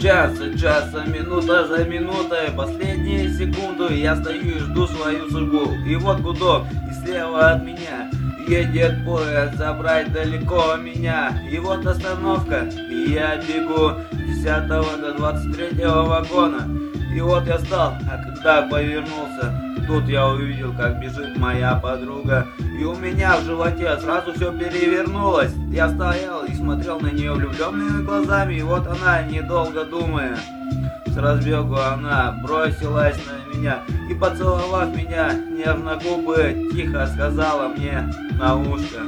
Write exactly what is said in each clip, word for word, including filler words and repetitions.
час за часом, минута за минутой, последние секунды я стою и жду свою судьбу. И вот гудок, и слева от меня едет поезд забрать далеко меня. И вот остановка, и я бегу с десятого до двадцать третьего вагона. И вот я стал, а когда повернулся, тут я увидел, как бежит моя подруга. И у меня в животе сразу все перевернулось. Я стоял и смотрел на нее влюбленными глазами. И вот она, недолго думая, с разбегу она бросилась на меня. И, поцеловав меня нежно губы, тихо сказала мне на ушко: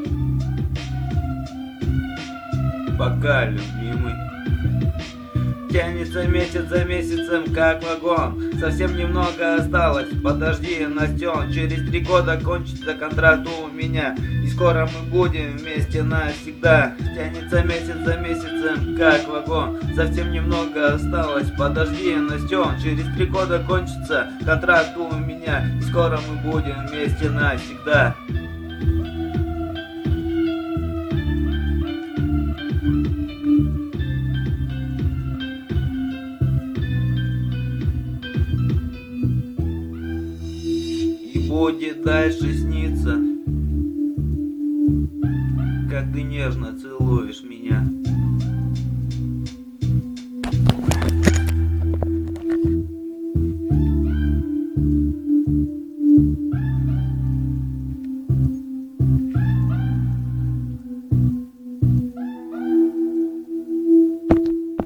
пока, любимый. Тянется месяц за месяцем, как вагон. Совсем немного осталось, подожди, Настен. Через три года кончится контракт у меня, и скоро мы будем вместе навсегда. Тянется месяц за месяцем, как вагон. Совсем немного осталось, подожди, Настен. Через три года кончится контракт у меня, и скоро мы будем вместе навсегда. Будет дальше сниться, как ты нежно целуешь меня.